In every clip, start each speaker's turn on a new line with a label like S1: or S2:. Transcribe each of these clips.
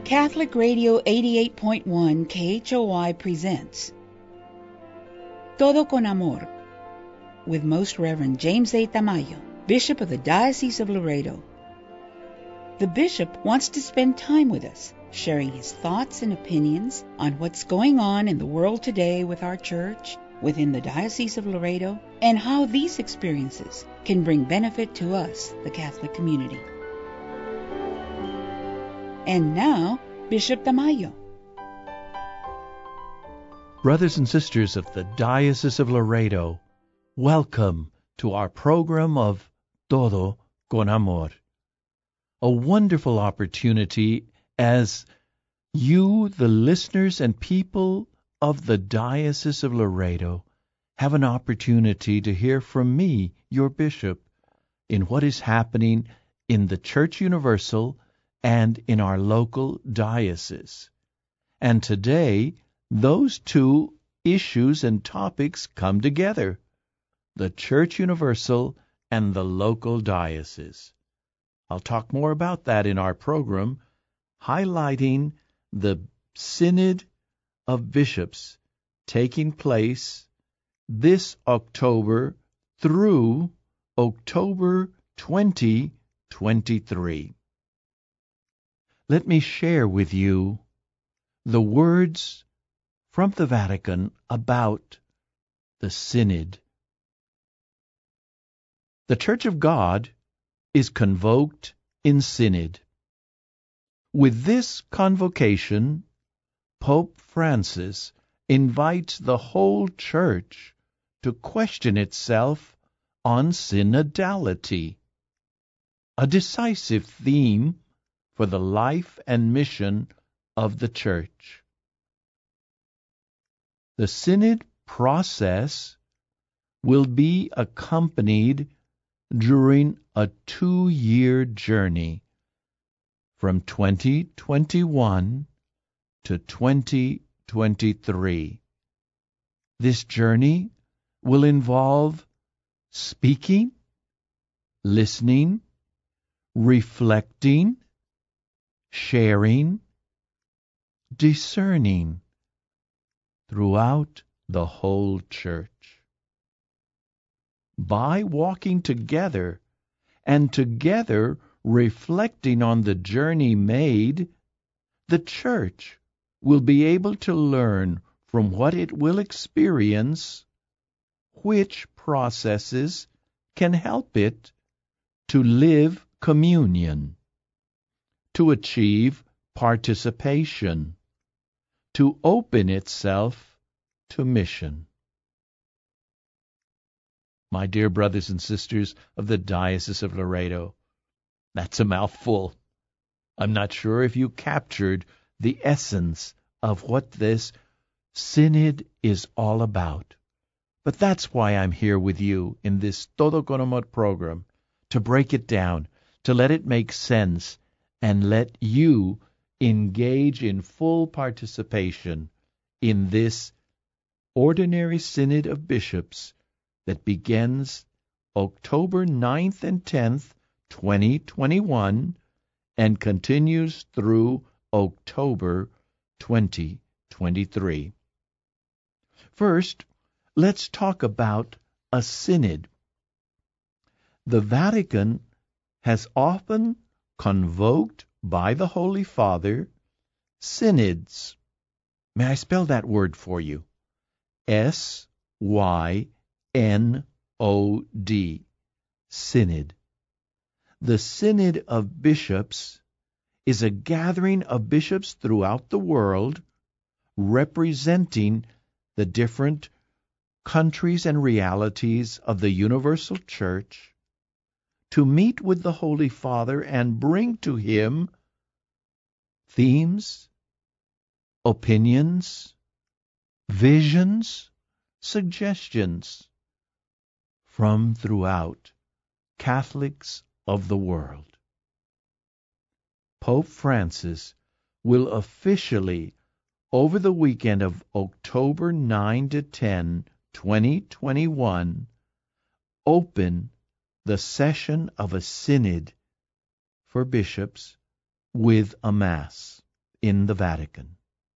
S1: Catholic Radio 88.1 KHOI presents Todo con Amor with Most Reverend James A. Tamayo, Bishop of the Diocese of Laredo. The Bishop wants to spend time with us, sharing his thoughts and opinions on what's going on in the world today with our church, within the Diocese of Laredo, and how these experiences can bring benefit to us, the Catholic community. And now, Bishop Tamayo.
S2: Brothers and sisters of the Diocese of Laredo, welcome to our program of Todo con Amor. A wonderful opportunity as you, the listeners and people of the Diocese of Laredo, have an opportunity to hear from me, your bishop, in what is happening in the Church Universal and in our local diocese. And today, those two issues and topics come together, the Church Universal and the local diocese. I'll talk more about that in our program, highlighting the Synod of Bishops taking place this October through October 2023. Let me share with you the words from the Vatican about the Synod. The Church of God is convoked in Synod. With this convocation, Pope Francis invites the whole Church to question itself on synodality, a decisive theme for the life and mission of the Church. The Synod process will be accompanied during a 2-year journey from 2021 to 2023. This journey will involve speaking, listening, reflecting, sharing, discerning throughout the whole Church. By walking together and together reflecting on the journey made, the Church will be able to learn from what it will experience which processes can help it to live communion, to achieve participation, to open itself to mission. My dear brothers and sisters of the Diocese of Laredo, that's a mouthful. I'm not sure if you captured the essence of what this Synod is all about. But that's why I'm here with you in this Todo con Amor program, to break it down, to let it make sense, and let you engage in full participation in this ordinary Synod of Bishops that begins October 9th and 10th, 2021, and continues through October 2023. First, let's talk about a Synod. The Vatican has often convoked by the Holy Father synods. May I spell that word for you? S-Y-N-O-D. Synod. The Synod of Bishops is a gathering of bishops throughout the world representing the different countries and realities of the universal Church to meet with the Holy Father and bring to him themes, opinions, visions, suggestions from throughout Catholics of the world. Pope Francis will officially, over the weekend of October 9 to 10, 2021, open the session of a synod for bishops with a Mass. in the Vatican.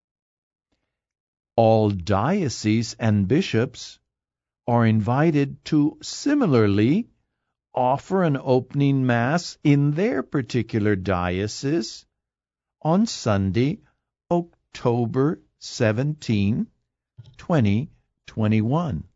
S2: All dioceses and bishops are invited to similarly offer an opening Mass in their particular diocese on Sunday, October 17, 2021.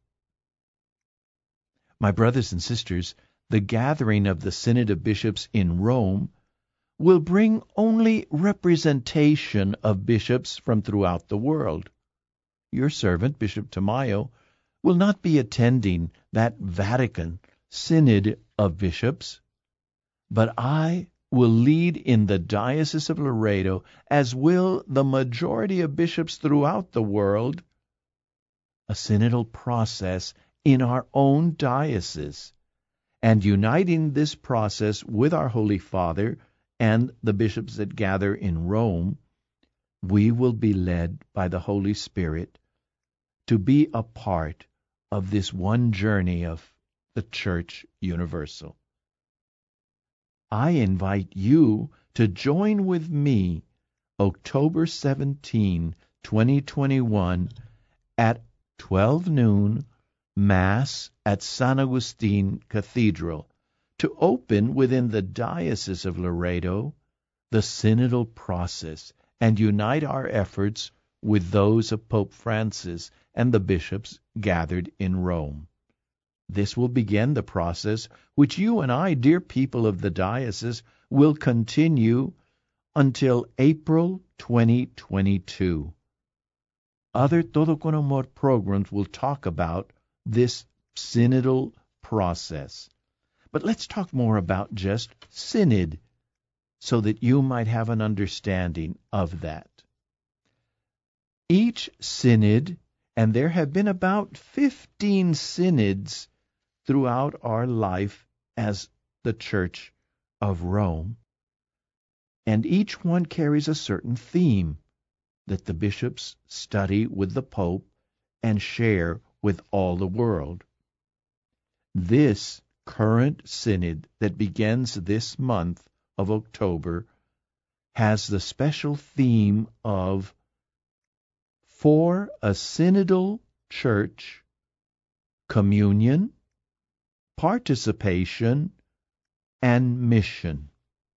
S2: My brothers and sisters, the gathering of the Synod of Bishops in Rome will bring only representation of bishops from throughout the world. Your servant, Bishop Tamayo, will not be attending that Vatican Synod of Bishops, but I will lead in the Diocese of Laredo, as will the majority of bishops throughout the world, a synodal process in our own diocese, and uniting this process with our Holy Father and the bishops that gather in Rome, we will be led by the Holy Spirit to be a part of this one journey of the Church Universal. I invite you to join with me October 17, 2021 at 12 noon, Mass at San Agustin Cathedral, to open within the Diocese of Laredo the synodal process and unite our efforts with those of Pope Francis and the bishops gathered in Rome. This will begin the process which you and I, dear people of the diocese, will continue until April 2022. Other Todo con Amor programs will talk about this synodal process. But let's talk more about just synod, so that you might have an understanding of that. Each synod, and there have been about 15 synods throughout our life as the Church of Rome, and each one carries a certain theme that the bishops study with the Pope and share with all the world. This current synod that begins this month of October has the special theme of For a Synodal Church, Communion, Participation, and Mission.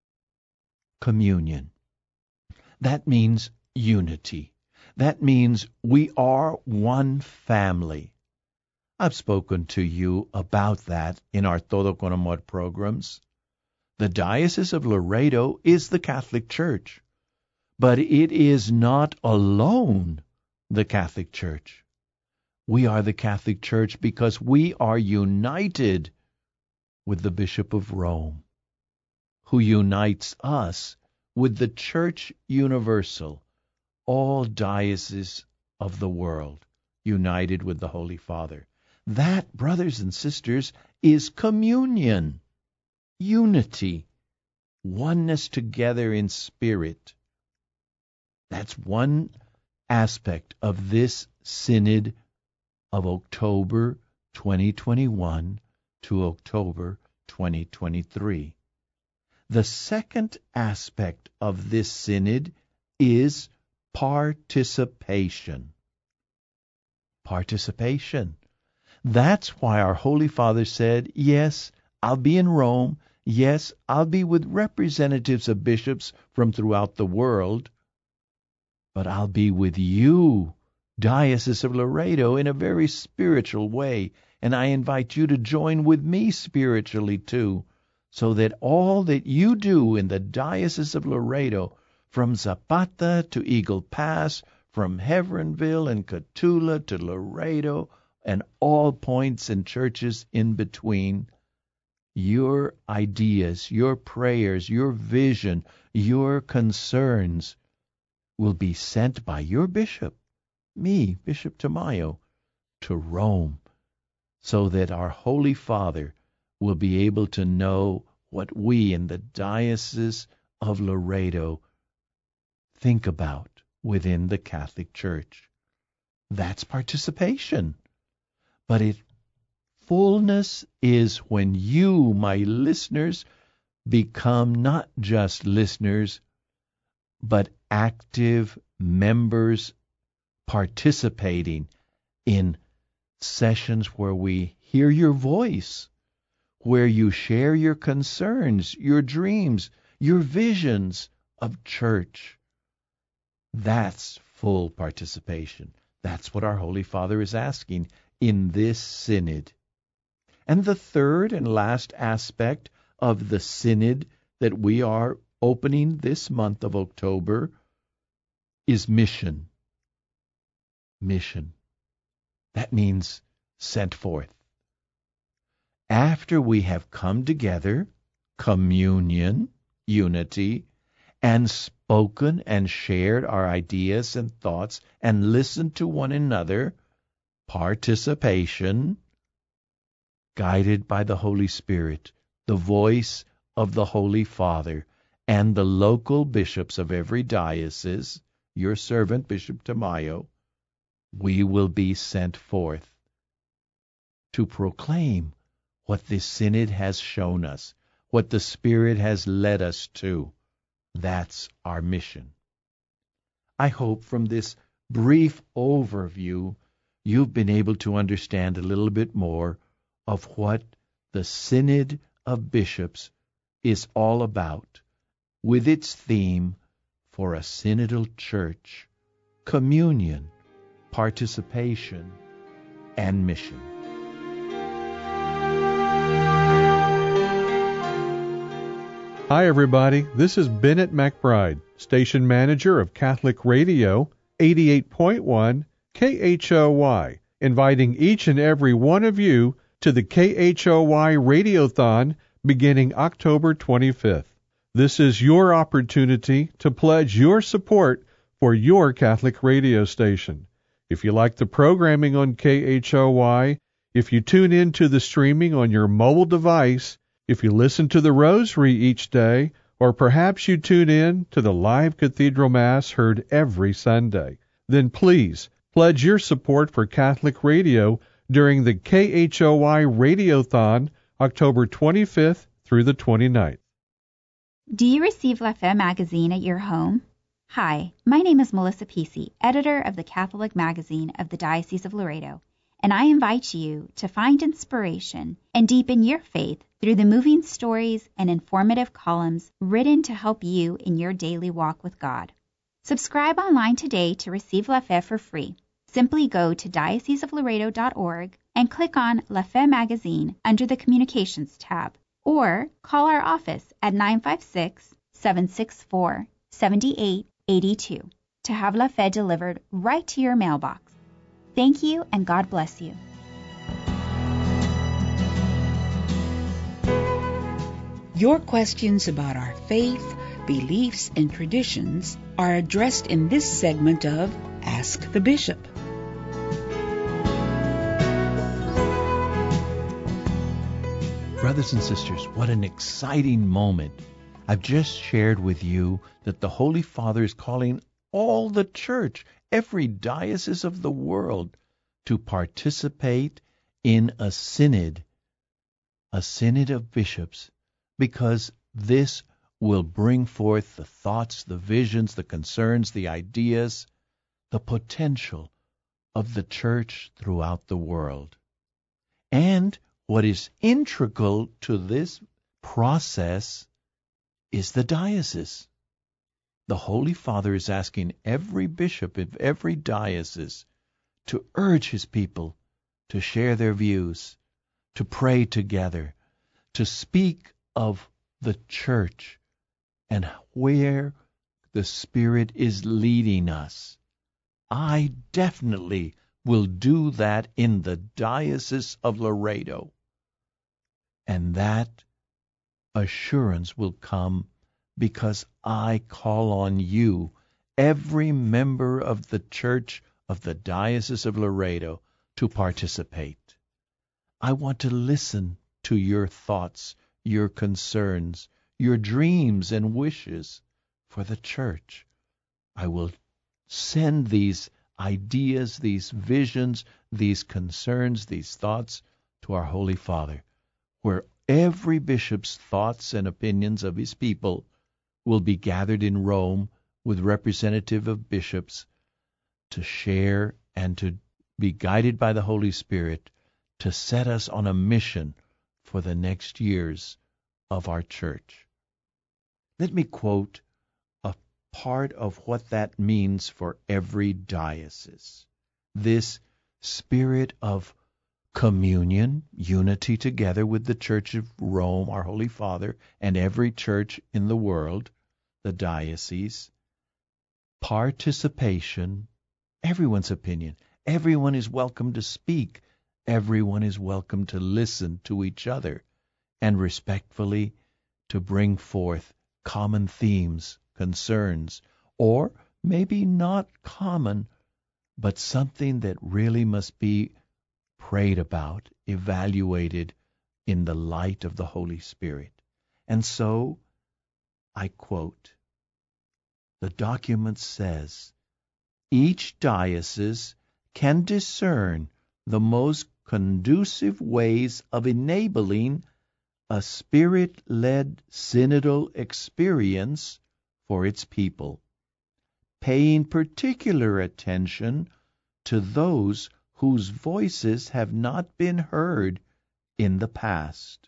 S2: Communion. That means unity. That means we are one family. I've spoken to you about that in our Todo con Amor programs. The Diocese of Laredo is the Catholic Church, but it is not alone the Catholic Church. We are the Catholic Church because we are united with the Bishop of Rome, who unites us with the Church Universal, all dioceses of the world, united with the Holy Father. That, brothers and sisters, is communion, unity, oneness together in spirit. That's one aspect of this Synod of October 2021 to October 2023. The second aspect of this Synod is participation. Participation. That's why our Holy Father said, yes, I'll be in Rome. Yes, I'll be with representatives of bishops from throughout the world. But I'll be with you, Diocese of Laredo, in a very spiritual way. And I invite you to join with me spiritually too, so that all that you do in the Diocese of Laredo, from Zapata to Eagle Pass, from Heveronville and Cotulla to Laredo, and all points and churches in between, your ideas, your prayers, your vision, your concerns will be sent by your bishop, me, Bishop Tamayo, to Rome, so that our Holy Father will be able to know what we in the Diocese of Laredo think about within the Catholic Church. That's participation. But fullness is when you, my listeners, become not just listeners, but active members participating in sessions where we hear your voice, where you share your concerns, your dreams, your visions of church. That's full participation. That's what our Holy Father is asking in this synod. And the third and last aspect of the synod that we are opening this month of October is mission. Mission. That means sent forth. After we have come together, communion, unity, and spoken and shared our ideas and thoughts and listened to one another, participation, guided by the Holy Spirit, the voice of the Holy Father, and the local bishops of every diocese, your servant, Bishop Tamayo, we will be sent forth to proclaim what this synod has shown us, what the Spirit has led us to. That's our mission. I hope from this brief overview you've been able to understand a little bit more of what the Synod of Bishops is all about, with its theme for a synodal church: communion, participation, and mission.
S3: Hi, everybody. This is Bennett McBride, Station Manager of Catholic Radio, 88.1 KHOY, inviting each and every one of you to the KHOY Radiothon beginning October 25th. This is your opportunity to pledge your support for your Catholic radio station. If you like the programming on KHOY, if you tune in to the streaming on your mobile device, if you listen to the Rosary each day, or perhaps you tune in to the live Cathedral Mass heard every Sunday, then please pledge your support for Catholic radio during the KHOY Radiothon, October 25th through the 29th.
S4: Do you receive La Fe magazine at your home? Hi, my name is Melissa Pesey, editor of the Catholic Magazine of the Diocese of Laredo, and I invite you to find inspiration and deepen your faith through the moving stories and informative columns written to help you in your daily walk with God. Subscribe online today to receive La Fe for free. Simply go to dioceseoflaredo.org and click on La Fe Magazine under the Communications tab, or call our office at 956-764-7882 to have La Fe delivered right to your mailbox. Thank you, and God bless you.
S1: Your questions about our faith, beliefs, and traditions are addressed in this segment of Ask the Bishop.
S2: Brothers and sisters, what an exciting moment. I've just shared with you that the Holy Father is calling all the church, every diocese of the world, to participate in a synod of bishops, because this will bring forth the thoughts, the visions, the concerns, the ideas, the potential of the church throughout the world. And what is integral to this process is the diocese. The Holy Father is asking every bishop of every diocese to urge his people to share their views, to pray together, to speak of the church and where the Spirit is leading us. I definitely will do that in the Diocese of Laredo. And that assurance will come because I call on you, every member of the Church of the Diocese of Laredo, to participate. I want to listen to your thoughts, your concerns, your dreams and wishes for the church. I will send these ideas, these visions, these concerns, these thoughts to our Holy Father, where every bishop's thoughts and opinions of his people will be gathered in Rome with representative of bishops to share and to be guided by the Holy Spirit to set us on a mission for the next years of our church. Let me quote a part of what that means for every diocese. This spirit of communion, unity together with the Church of Rome, our Holy Father, and every church in the world, the diocese, participation, everyone's opinion. Everyone is welcome to speak. Everyone is welcome to listen to each other and respectfully to bring forth common themes, concerns, or maybe not common, but something that really must be prayed about, evaluated in the light of the Holy Spirit. And so, I quote, the document says, each diocese can discern the most conducive ways of enabling a Spirit-led synodal experience for its people, paying particular attention to those whose voices have not been heard in the past.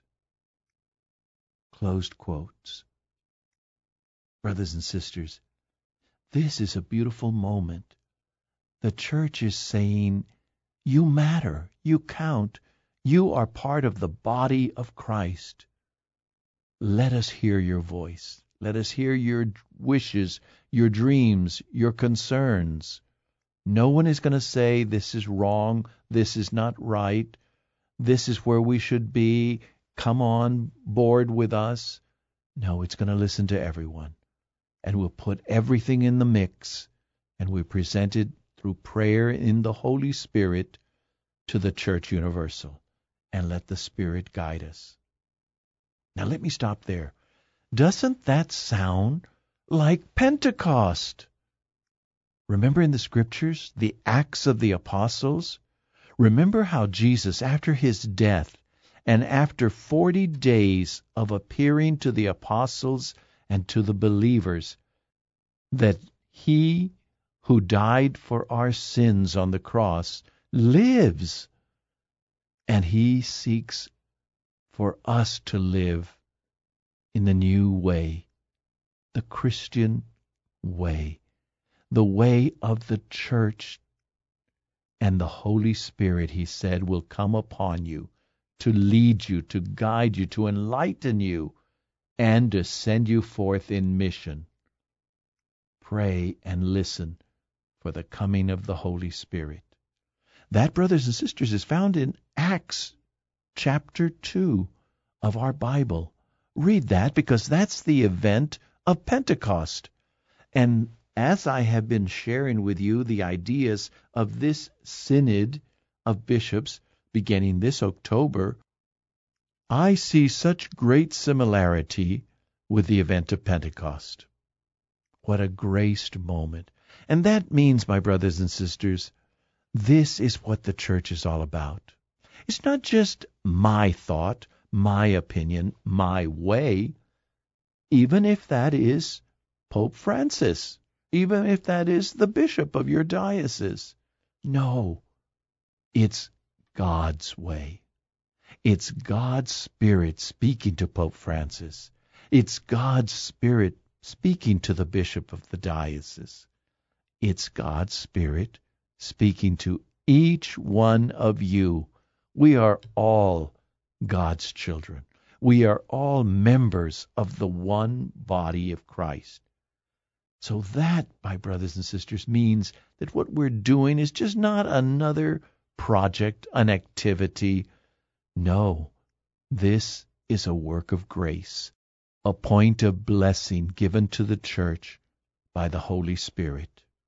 S2: Closed quotes. Brothers and sisters, this is a beautiful moment. The Church is saying, you matter, you count, you are part of the body of Christ. Let us hear your voice. Let us hear your wishes, your dreams, your concerns. No one is going to say this is wrong, this is not right, this is where we should be, come on board with us. No, it's going to listen to everyone. And we'll put everything in the mix, and we present it through prayer in the Holy Spirit to the Church Universal, and let the Spirit guide us. Now let me stop there. Doesn't that sound like Pentecost? Remember in the Scriptures, the Acts of the Apostles? Remember how Jesus, after his death, and after 40 days of appearing to the apostles and to the believers, that he who died for our sins on the cross lives, and he seeks for us to live in the new way, the Christian way, the way of the church. And the Holy Spirit, he said, will come upon you to lead you, to guide you, to enlighten you, and to send you forth in mission. Pray and listen for the coming of the Holy Spirit. That, brothers and sisters, is found in Acts chapter 2 of our Bible. Read that, because that's the event of Pentecost. And as I have been sharing with you the ideas of this synod of bishops beginning this October, I see such great similarity with the event of Pentecost. What a graced moment. And that means, my brothers and sisters, this is what the church is all about. It's not just my thought, my opinion, my way, even if that is Pope Francis, even if that is the bishop of your diocese. No, it's God's way. It's God's Spirit speaking to Pope Francis. It's God's Spirit speaking to the bishop of the diocese. It's God's Spirit speaking to each one of you. We are all God's children. We are all members of the one body of Christ. So that, my brothers and sisters, means that what we're doing is just not another project, an activity. No, this is a work of grace, a point of blessing given to the church by the Holy Spirit.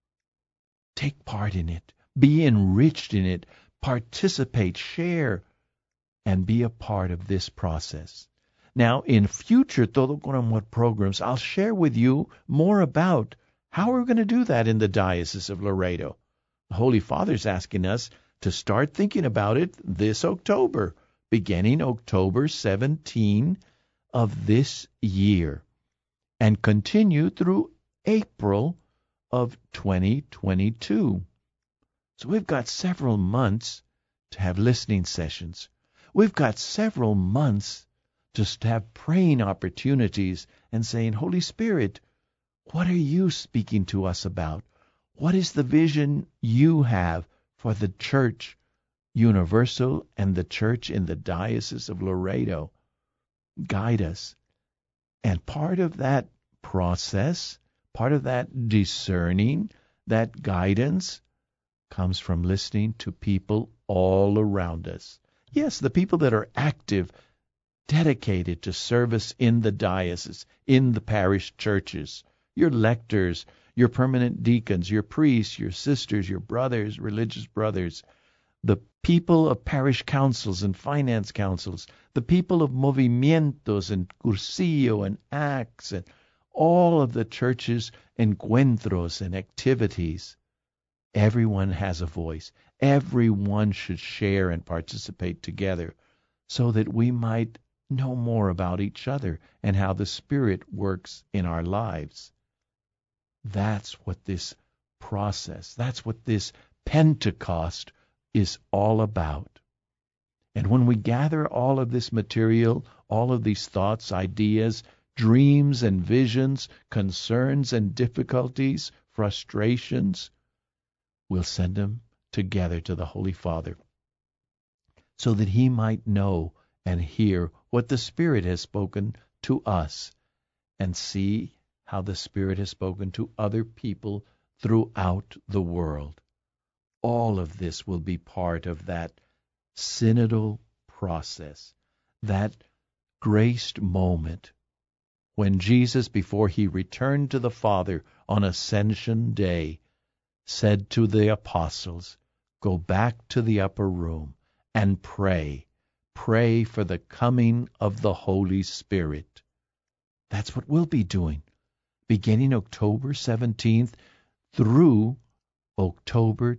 S2: Take part in it. Be enriched in it. Participate, share, and be a part of this process. Now, in future Todo Con Amor programs, I'll share with you more about how we're going to do that in the Diocese of Laredo. The Holy Father's asking us to start thinking about it this October, beginning October 17 of this year, and continue through April of 2022. So we've got several months to have listening sessions. We've got several months just to have praying opportunities and saying, Holy Spirit, what are you speaking to us about? What is the vision you have for the church universal and the church in the Diocese of Laredo? Guide us. And part of that process, part of that discerning, that guidance, comes from listening to people all around us. Yes, the people that are active, dedicated to service in the diocese, in the parish churches, your lectors, your permanent deacons, your priests, your sisters, your brothers, religious brothers, the people of parish councils and finance councils, the people of movimientos and cursillo and acts, and all of the churches' encuentros and activities. Everyone has a voice. Everyone should share and participate together so that we might know more about each other and how the Spirit works in our lives. That's what this process, that's what this Pentecost is all about. And when we gather all of this material, all of these thoughts, ideas, dreams and visions, concerns and difficulties, frustrations, we'll send them together to the Holy Father so that He might know and hear what the Spirit has spoken to us and see how the Spirit has spoken to other people throughout the world. All of this will be part of that synodal process, that graced moment when Jesus, before He returned to the Father on Ascension Day, said to the apostles, "Go back to the upper room and pray. Pray for the coming of the Holy Spirit." That's what we'll be doing, beginning October 17th through October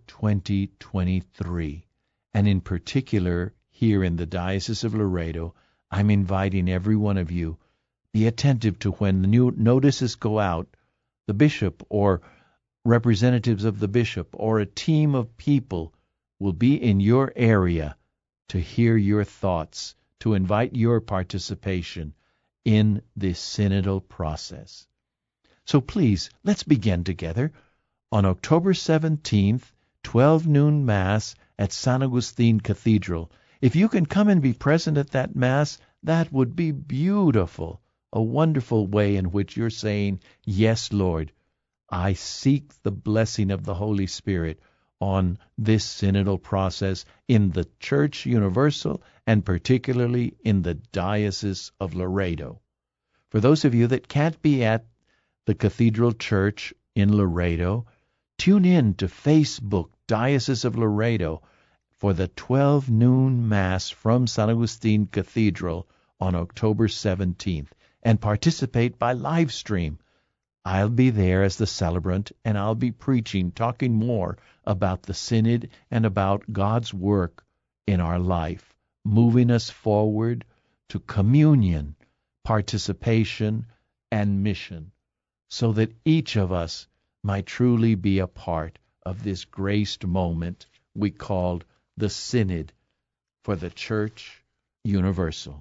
S2: 2023. And in particular, here in the Diocese of Laredo, I'm inviting every one of you, be attentive to when the new notices go out, the bishop or representatives of the bishop or a team of people will be in your area to hear your thoughts, to invite your participation in this synodal process. So please, let's begin together on October 17th, 12 noon Mass at San Agustin Cathedral. If you can come and be present at that Mass, that would be beautiful, a wonderful way in which you're saying, "Yes, Lord, I seek the blessing of the Holy Spirit on this synodal process in the Church Universal and particularly in the Diocese of Laredo." For those of you that can't be at the Cathedral Church in Laredo, tune in to Facebook Diocese of Laredo for the 12 noon Mass from San Agustin Cathedral on October 17th and participate by live stream. I'll be there as the celebrant, and I'll be preaching, talking more about the Synod and about God's work in our life, moving us forward to communion, participation, and mission, so that each of us might truly be a part of this graced moment we called the Synod for the Church Universal.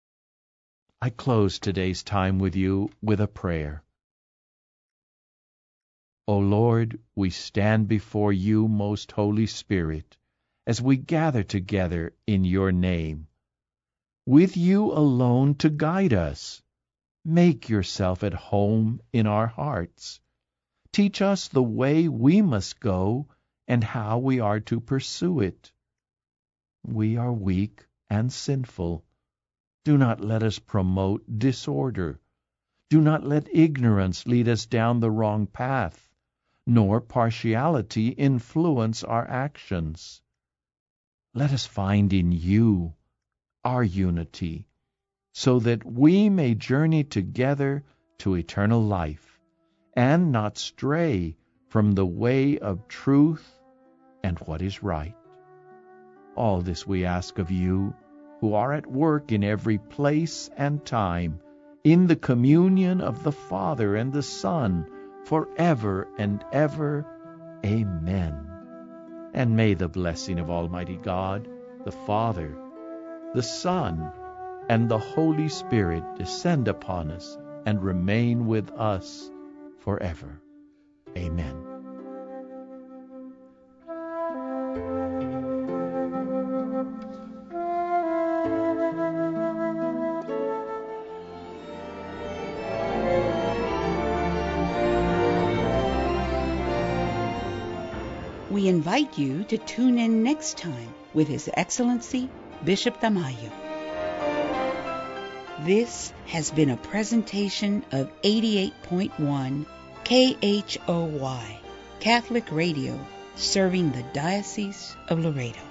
S2: I close today's time with you with a prayer. O Lord, we stand before you, most Holy Spirit, as we gather together in your name, with you alone to guide us. Make yourself at home in our hearts. Teach us the way we must go and how we are to pursue it. We are weak and sinful. Do not let us promote disorder. Do not let ignorance lead us down the wrong path, nor partiality influence our actions. Let us find in you our unity, so that we may journey together to eternal life, and not stray from the way of truth and what is right. All this we ask of you, who are at work in every place and time, in the communion of the Father and the Son, forever and ever. Amen. And may the blessing of Almighty God, the Father, the Son, and the Holy Spirit descend upon us and remain with us forever. Amen.
S1: We invite you to tune in next time with His Excellency Bishop Tamayo. This has been a presentation of 88.1 KHOY, Catholic Radio, serving the Diocese of Laredo.